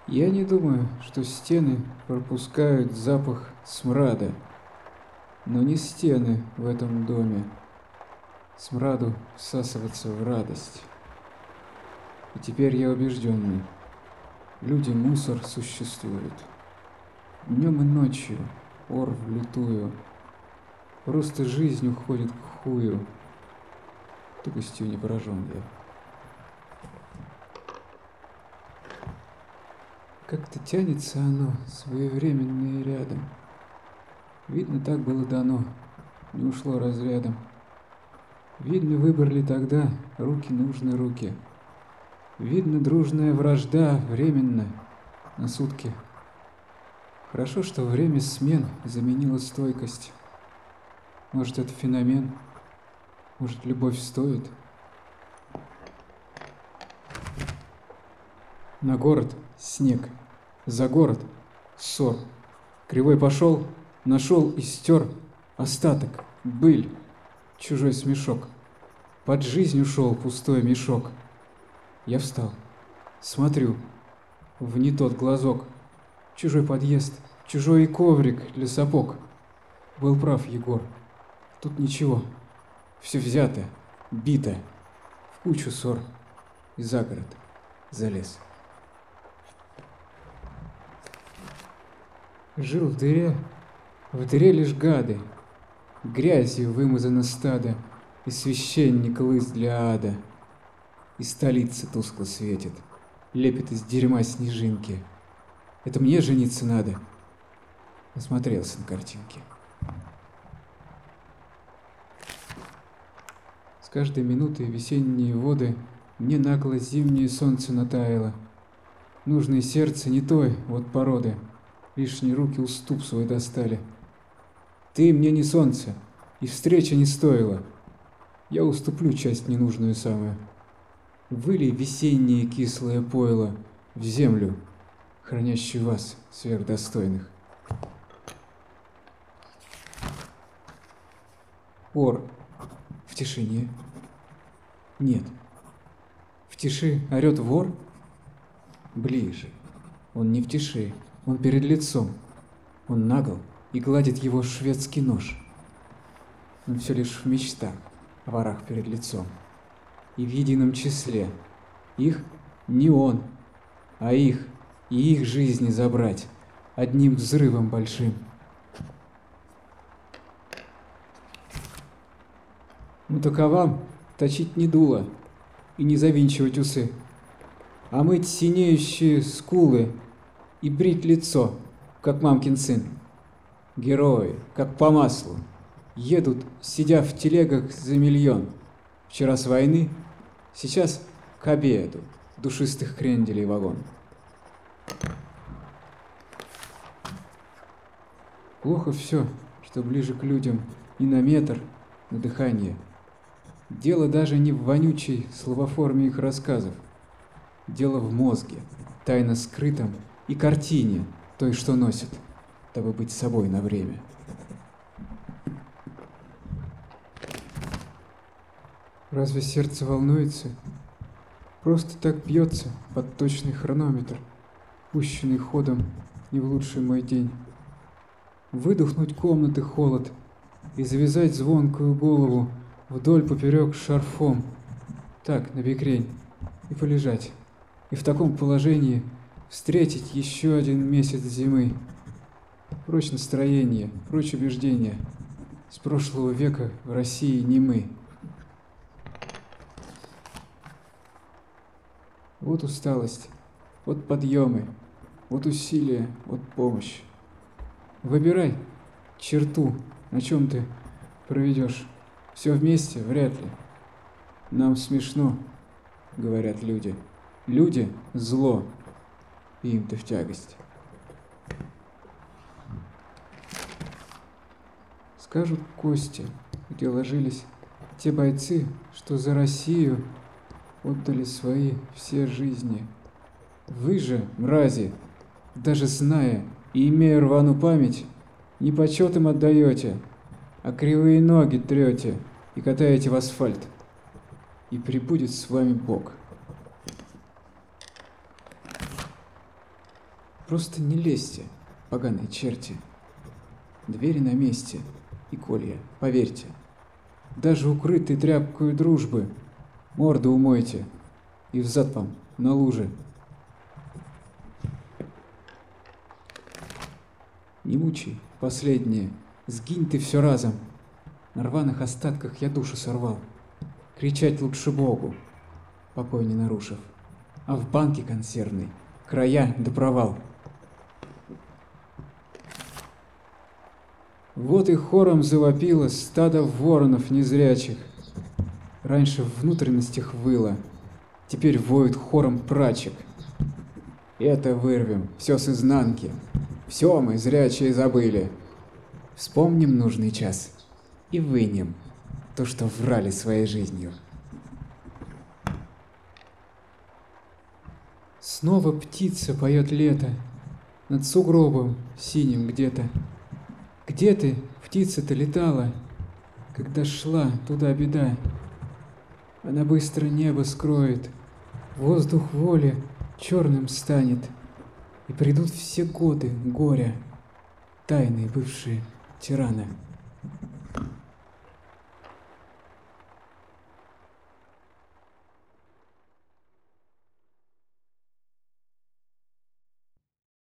Я не думаю, что стены пропускают запах смрада, но не стены в этом доме. Смраду всасываться в радость. И теперь я убежденный. Люди-мусор существуют. Днем и ночью, ор влитую. Просто жизнь уходит к хую. Тупостью не поражен я. Как-то тянется оно, своевременно и рядом. Видно, так было дано, не ушло разрядом. Видно, выбрали тогда руки нужны руки. Видно, дружная вражда временно, на сутки. Хорошо, что время смен заменило стойкость. Может, это феномен? Может, любовь стоит? На город снег, за город ссор. Кривой пошел, нашел и стер остаток, быль, чужой смешок. Под жизнь ушел пустой мешок. Я встал, смотрю, в не тот глазок. Чужой подъезд, чужой и коврик для сапог. Был прав Егор, тут ничего, все взято, бито, в кучу ссор и за город залез. Жил в дыре лишь гады, грязью вымазано стадо, и священник лыс для ада. И столица тускло светит, лепит из дерьма снежинки. Это мне жениться надо. Насмотрелся на картинки. С каждой минутой весенние воды мне нагло зимнее солнце натаяло. Нужное сердце не той вот породы, лишние руки уступ свой достали. Ты мне не солнце, и встреча не стоила. Я уступлю часть ненужную самую. Вылей весеннее кислое пойло в землю, хранящую вас, сверхдостойных. Ор в тишине. Нет. В тиши орет вор? Ближе. Он не в тиши, он перед лицом. Он нагл и гладит его шведский нож. Но все лишь в мечтах, о ворах перед лицом. И в едином числе. Их не он, а их и их жизни забрать одним взрывом большим. Ну таковам точить не дуло и не завинчивать усы, а мыть синеющие скулы и брить лицо, как мамкин сын. Герои, как по маслу, едут, сидя в телегах за миллион. Вчера с войны, сейчас к обеду душистых кренделей вагон. Плохо все, что ближе к людям и на метр, на дыхание. Дело даже не в вонючей словоформе их рассказов. Дело в мозге, тайно скрытом, и картине той, что носит, дабы быть собой на время. Разве сердце волнуется? Просто так бьется под точный хронометр, пущенный ходом не в лучший мой день. Выдохнуть комнаты холод и завязать звонкую голову вдоль поперек шарфом, так, на бекрень, и полежать. И в таком положении встретить еще один месяц зимы. Прочь настроение, прочь убеждения. С прошлого века в России не мы. Вот усталость, вот подъемы, вот усилия, вот помощь. Выбирай черту, на чем ты проведешь. Все вместе вряд ли. Нам смешно, говорят люди. Люди – зло, и им-то в тягость. Скажут кости, где ложились те бойцы, что за Россию отдали свои все жизни. Вы же, мрази, даже зная и имея рваную память, не почет им отдаете, а кривые ноги трете и катаете в асфальт. И пребудет с вами Бог. Просто не лезьте, поганые черти. Двери на месте, и колья, поверьте. Даже укрытые тряпкою дружбы. Морду умойте, и взад вам, на луже. Не мучай, последнее, сгинь ты все разом. На рваных остатках я душу сорвал. Кричать лучше Богу, покой не нарушив. А в банке консервной края да провал. Вот и хором завопило стадо воронов незрячих. Раньше в внутренностях выло, теперь воют хором прачек. Это вырвем, все с изнанки, все мы зрячие забыли. Вспомним нужный час и вынем то, что врали своей жизнью. Снова птица поет лето над сугробом синим где-то. Где ты, птица-то, летала, когда шла туда беда? Она быстро небо скроет, воздух воли черным станет, и придут все годы горя, тайные бывшие тирана.